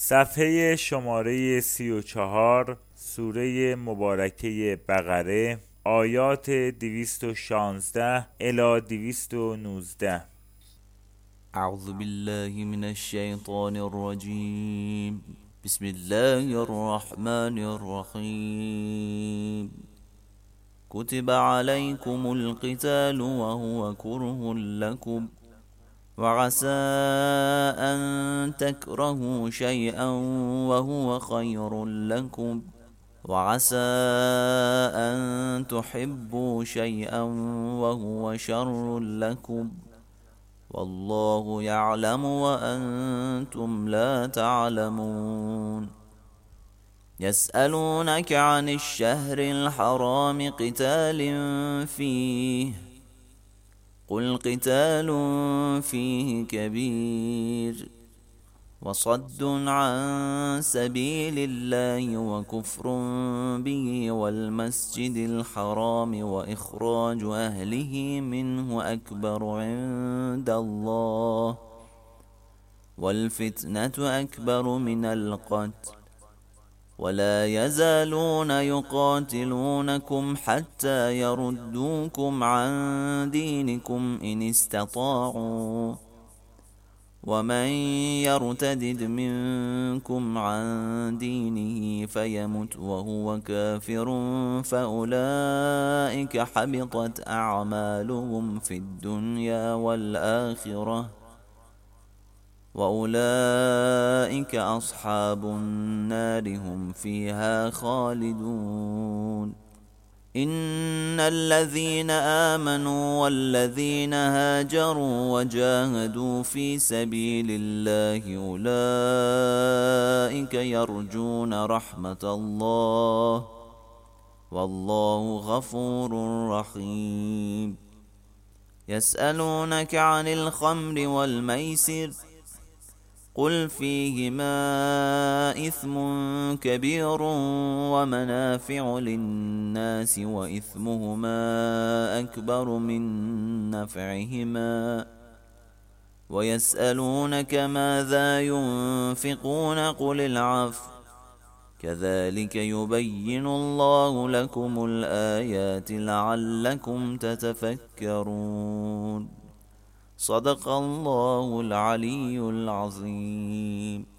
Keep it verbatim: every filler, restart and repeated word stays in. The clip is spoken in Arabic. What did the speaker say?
صفحه شماره سی و چهار، سوره مبارکه بقره، آیات دویست و شانزده الی دویست و نوزده. أعوذ بالله من الشيطان الرجيم. بسم الله الرحمن الرحيم. كتب عليكم القتال وهو كره لكم، وعسى أن تكرهوا شيئا وهو خير لكم، وعسى أن تحبوا شيئا وهو شر لكم، والله يعلم وأنتم لا تعلمون. يسألونك عن الشهر الحرام قتال فيه، قل قتال فيه كبير، وصد عن سبيل الله وكفر به والمسجد الحرام وإخراج أهله منه أكبر عند الله، والفتنة أكبر من القتل، ولا يزالون يقاتلونكم حتى يردوكم عن دينكم إن استطاعوا، ومن يرتدد منكم عن دينه فيمت وهو كافر فأولئك حبطت أعمالهم في الدنيا والآخرة، وأولئك أصحاب النار هم فيها خالدون. إن الذين آمنوا والذين هاجروا وجاهدوا في سبيل الله أولئك يرجون رحمة الله، والله غفور رحيم. يسألونك عن الخمر والميسر، قل فيهما إثم كبير ومنافع للناس وإثمهما أكبر من نفعهما، ويسألونك ماذا ينفقون قل العفو، كذلك يبين الله لكم الآيات لعلكم تتفكرون. صدق الله العلي العظيم.